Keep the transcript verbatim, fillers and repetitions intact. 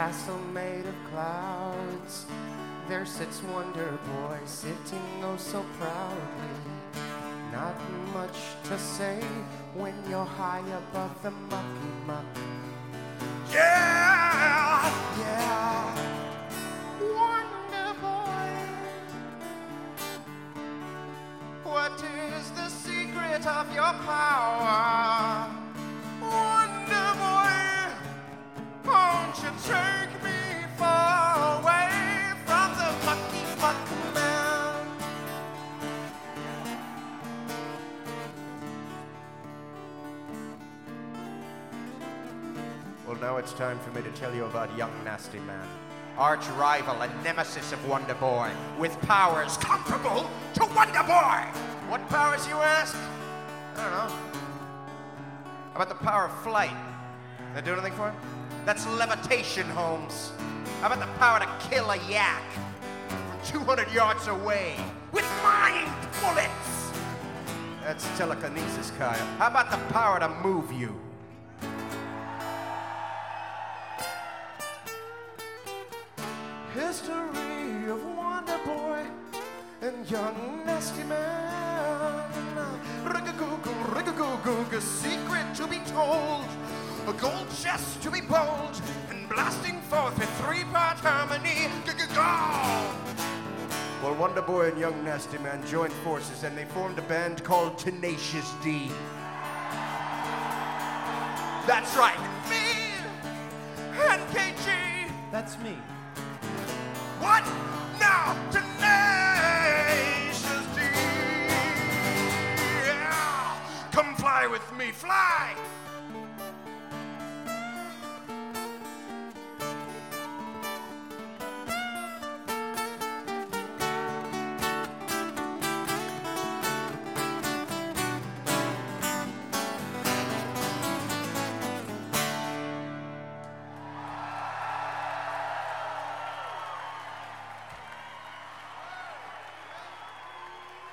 castle made of clouds, there sits Wonder Boy sitting oh so proudly. Not much to say when you're high above the mucky muck. Yeah, yeah, Wonder Boy. What is the secret of your power? Wonder Boy, won't you take me far away from the mucky muck man? Well, now it's time for me to tell you about Young Nasty Man, arch rival and nemesis of Wonder Boy, with powers comparable to Wonder Boy. What powers, you ask? I don't know. How about the power of flight? That do anything for him? That's levitation, Holmes. How about the power to kill a yak from two hundred yards away with mind bullets? That's telekinesis, Kyle. How about the power to move you? History of Wonder Boy and Young Nasty Man. Rig-a-goo-goo, rig-a-goo-goo, a secret to be told, a gold chest to be bold, and blasting forth in three-part harmony. G-g-go! Well, Wonder Boy and Young Nasty Man joined forces and they formed a band called Tenacious D. That's right, me and K G. That's me. What? Now, Tenacious D. Yeah. Come fly with me, fly.